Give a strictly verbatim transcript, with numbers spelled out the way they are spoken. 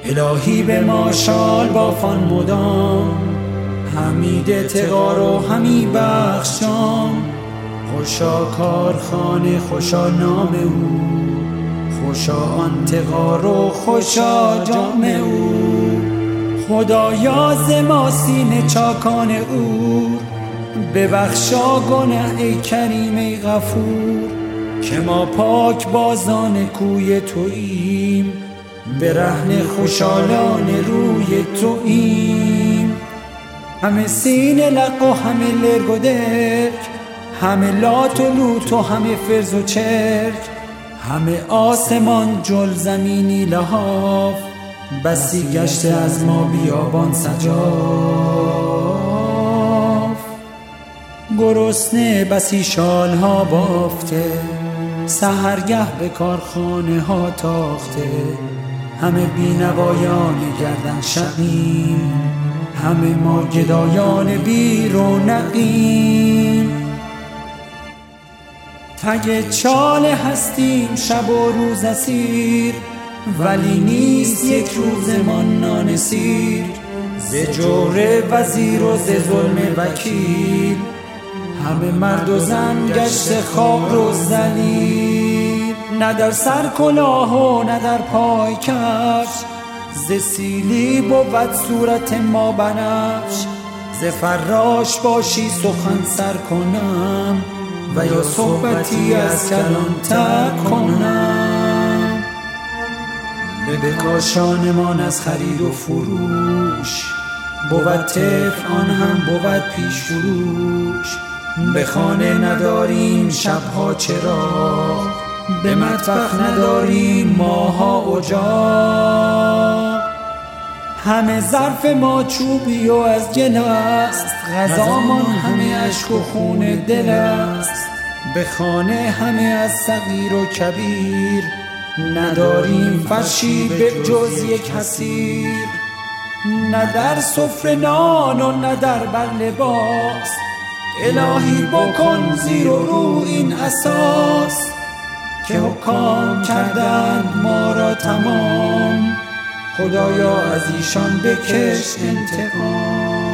الهی به ما شال بافان مدام، حمید تقار و همی بخشان. خوشا کارخانه خوشا نام او، خوشا آن تقار و خوشا جام او. خدایا ز ما سینه چاکان او، ببخشا گنه ای کریم ای غفور. که ما پاک بازان کوی توییم، برهنه خوشالان روی توییم. همه سینه لق و همه لرگ و درک، همه لات و لوت و همه فرز و چرک. همه آسمان جل زمینی لحاف، بسی گشته از ما بیابان سجاف. گرسنه بسی شالها بافته، سحرگه به کارخانه ها تاخته. همه بینوایان گردن شقیم، همه ما گدایان بی رونقیم. تگ چاله هستیم شب و روز اسیر، ولی نیست یک روزمان نانسیر. ز جور وزیر و ز ظلم وکیل، همه مرد و زن گشته خوار و ذلیل. نه در سر کلاه و نه در پای کفش، ز سیلی بود صورت ما بنفش. ز فراش باشی سخن سر کنم، و یا صحبتی از کلان ترک کنم. به کاشانمان از خرید و فروش، بود طفل آن هم بود پیش فروش. به خانه نداریم شبها چراغ، به مطبخ نداریم ماها اجاق. همه ظرف ما چوبی و از گل است، غذامان همه اشک و خون دل است. به خانه همه از صغیر و کبیر، نداریم فرشی به جز یک حصیر. نه در سفره نان و نه در بر لباس، الهی بکن زیر و رو این اساس. که حکام کردند ما را تمام، خدایا از ایشان بکش انتقام.